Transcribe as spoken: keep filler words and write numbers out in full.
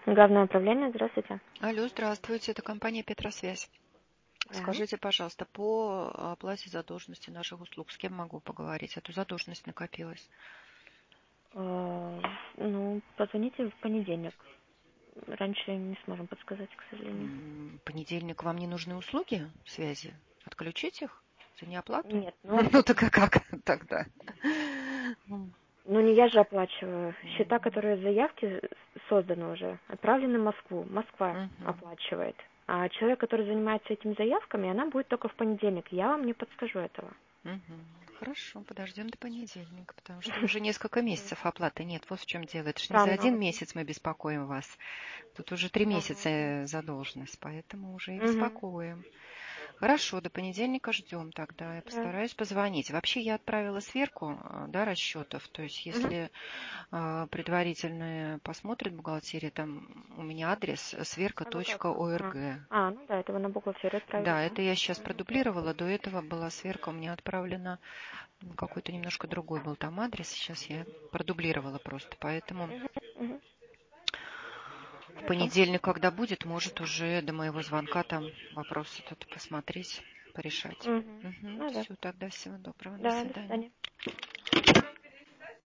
Главное управление, здравствуйте. Алло, здравствуйте, это компания Петросвязь. Да. Скажите, пожалуйста, по оплате задолженности наших услуг, с кем могу поговорить? А то задолженность накопилась. Э, Ну, позвоните в понедельник. Раньше не сможем подсказать, к сожалению. М, Понедельник вам не нужны услуги связи? Отключить их за неоплату? Нет, ну, Ну так а как тогда? ну не я же оплачиваю. Счета, которые заявки созданы уже, отправлены в Москву. Москва Мгм. оплачивает. А человек, который занимается этими заявками, она будет только в понедельник. Я вам не подскажу этого. Мгм. Хорошо, подождем до понедельника, потому что уже несколько месяцев оплаты нет. Вот в чем дело. Это ж не за Странно один очень. месяц мы беспокоим вас. Тут уже три Странно месяца очень. э, задолженность, поэтому уже и Угу. беспокоим. Хорошо, до понедельника ждем тогда. Я Да. постараюсь позвонить. Вообще я отправила сверку, э, да, расчетов. То есть Угу. если э, предварительно посмотрит бухгалтерия, там у меня адрес сверка А вы как? точка А, орг. а, ну да, это вы на бухгалтерию отправили, Да, да. это я сейчас Угу. продублировала. До этого была сверка у меня отправлена. Ну, какой-то немножко другой был там адрес. Сейчас я продублировала просто. Поэтому Угу. Угу. в Хорошо. понедельник, когда будет, может уже до моего звонка там вопрос этот посмотреть, порешать. Угу. Угу. Ну да. Все, тогда всего доброго. До Да, до свидания. свидания.